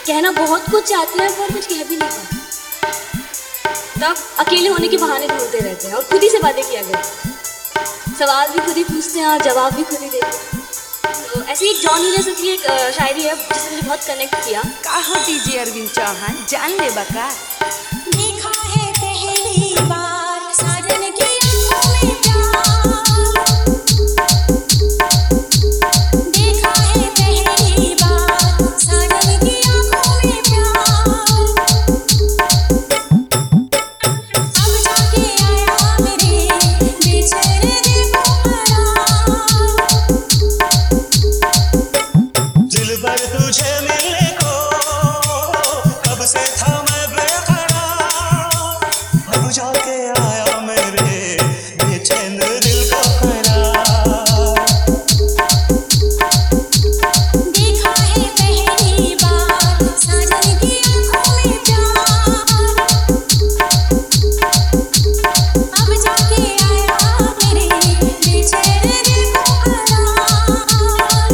कहना बहुत कुछ चाहते हैं पर कुछ कह भी नहीं पाते, तब अकेले होने के बहाने ढूंढते रहते हैं और खुद ही से बातें किया करते हैं। सवाल भी खुद ही पूछते हैं और जवाब भी खुद ही देते हैं। तो ऐसे एक जॉन विलियम्स की एक शायरी है जिसने मुझे बहुत कनेक्ट किया। कहा डीजे अरविंद चौहान जान ले बका। देखा है पहली बार साजन की आंखों में प्यार, देखा है पहली बार साजन की आंखों में प्यार, अब जाके आया मेरे बेचैन दिल को करार। दिल भर तुझे मिलने को कब से था मैं बेकरार, अब जाके आया मेरे बेचैन दिल को करार। देखा है पहली बार साजन की आंखों में प्यार, अब जाके आया मेरे बेचैन दिल को करार।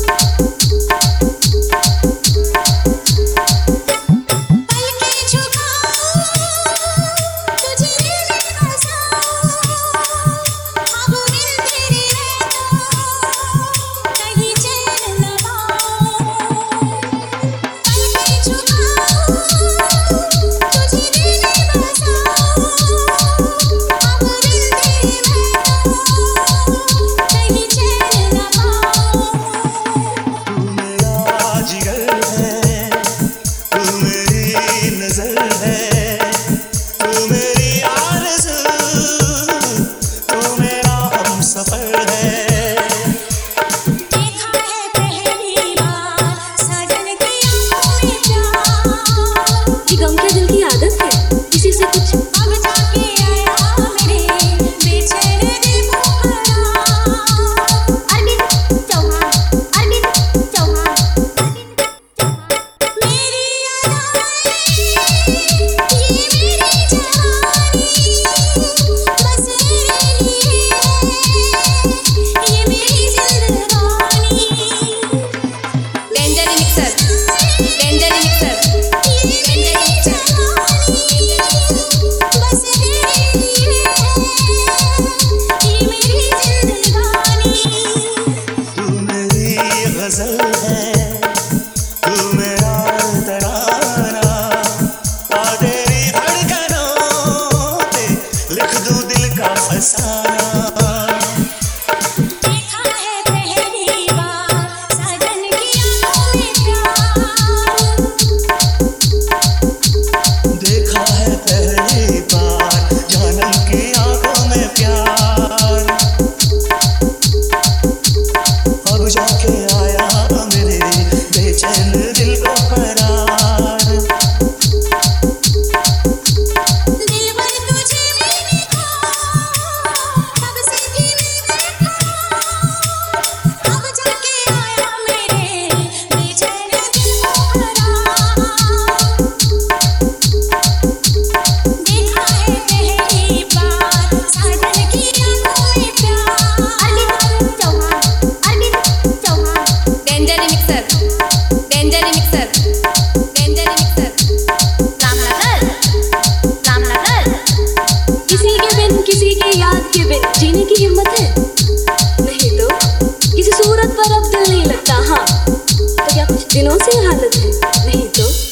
पलकें झुकाऊं तुझे दिल बसाऊं, अब दिल तेरे है तो कहीं चैन न पाऊं। पलकें झुकाऊं तुझे दिल बसाऊं, अब दिल तेरे है तो कहीं चैन न पाऊं। तू मेरा जिगर है, तू मेरी नजर है, तू मेरी आरज़ू, तू मेरा हमसफर है। देखा है पहली बार साजन की आंखों में प्यार, ये गम के दिल की आदत है किसी से कुछ अब जाके आया मेरे बेचैन दिल को करार। अरविंद चौहान, अरविंद चौहान, अरविंद चौहान। मेरी अदाएं ये मेरी जवानी, बस तेरे लिए ये मेरी जिंदगानी। डेंजर मिक्सर, डेंजर मिक्सर, ये मेरी जवानी, बस तेरे लिए ये मेरी जिंदगानी। तू मेरी गजल है, तू मेरा तराना, आ तेरी धड़कनों पे लिख दूं दिल का फसाना। देखा है पहली बार साजन की आंखों में प्यार, देखा है पहली बार जानम की आंखों में प्यार, अब जाके आया मेरे बेचैन दिल को करार। दिल भर तुझे मिलने को कब से थी मैं बेकरार, अब जाके आया मेरे बेचैन दिल को करार। देखा है पहली बार साजन की आंखों में प्यार। Arvind Chauhan, Arvind Chauhan. Danger mixer, danger mixer, danger mixer. Ramnagar, Ramnagar. किसी के बिन किसी की याद के बिन जीने की हिम्मत है नहीं तो किसी सूरत पर अब दिल नहीं लगता। हाँ तो क्या कुछ दिनों से ये हालत है नहीं तो